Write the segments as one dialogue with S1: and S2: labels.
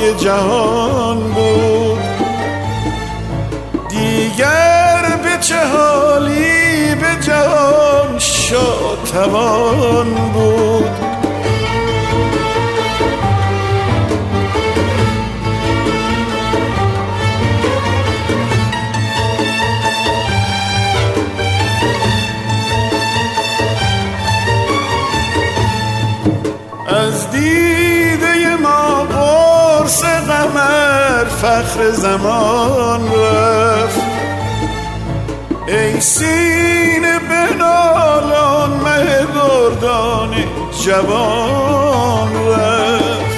S1: های جهان بود. دیگر به چه حالی به جهان شاتوان بود. از دیده ما قرص قمر فخر زمان رفت. ای سینه بنالان مه دردان جوان رفت.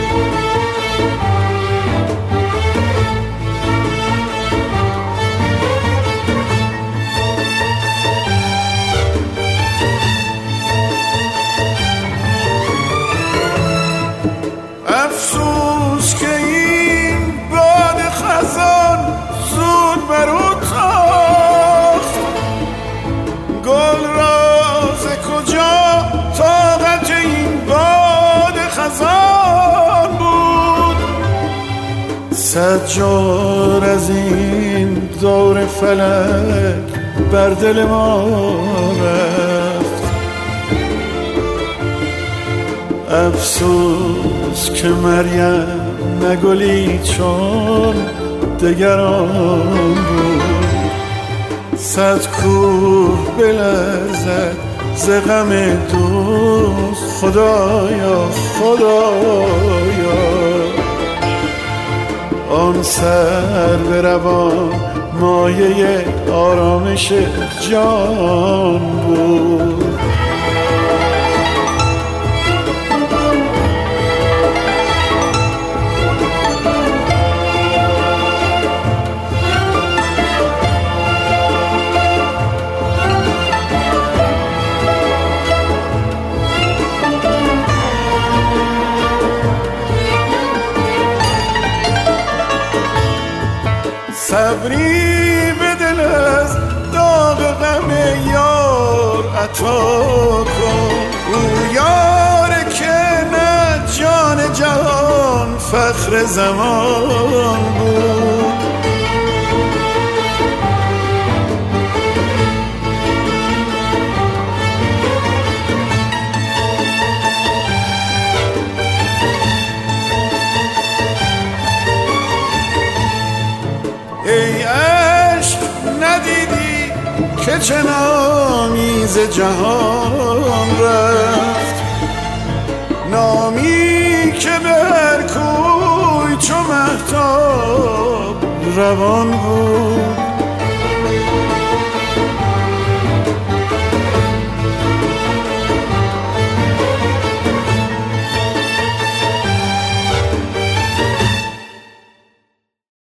S1: افسوس که این باد خزان زود برو تاخت. گل راز کجا طاقت این باد خزان بود. صد جور از این دور فلک بر دل ما رفت. افسوس که مریم نگلی چون دگران بود. صد کوه بلرزد ز غم دوست خدایا خدایا. آن سر به روان مایه آرامش جان بود. صبری به دل از داغ غم یار عطا کن. او یار که نه جان جهان فخر زمان بود. ای عشق ندیدی که چه نامی ز جهان رفت. نامی که به هر کوی چو مهتاب روان بود.